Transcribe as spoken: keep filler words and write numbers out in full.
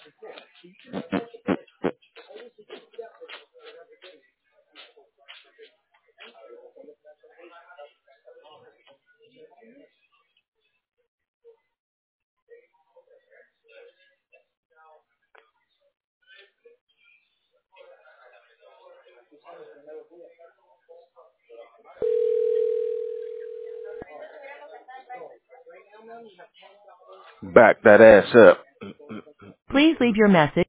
Back that ass up. Please leave your message.